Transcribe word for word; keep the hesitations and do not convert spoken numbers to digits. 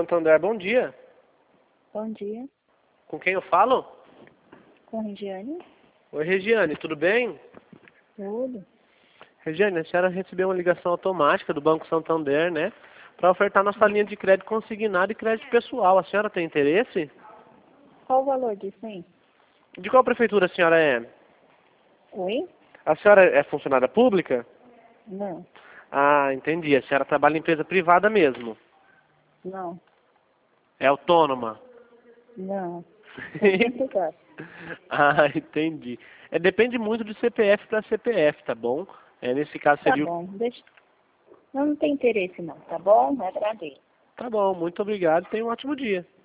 Santander, bom dia. Bom dia. Com quem eu falo? Com Regiane. Oi, Regiane, tudo bem? Tudo. Regiane, a senhora recebeu uma ligação automática do Banco Santander, né? Para ofertar nossa linha de crédito consignado e crédito pessoal. A senhora tem interesse? Qual o valor disso aí? De qual prefeitura a senhora é? Oi? A senhora é funcionária pública? Não. Ah, entendi. A senhora trabalha em empresa privada mesmo. Não. É autônoma? Não. Simplificado. Ah, entendi. É, depende muito de C P F para C P F, tá bom? É, nesse caso Tá seria o... bom. Deixa... Não, não tem interesse não, tá bom? Agradeço. Tá bom, muito obrigado e tenha um ótimo dia.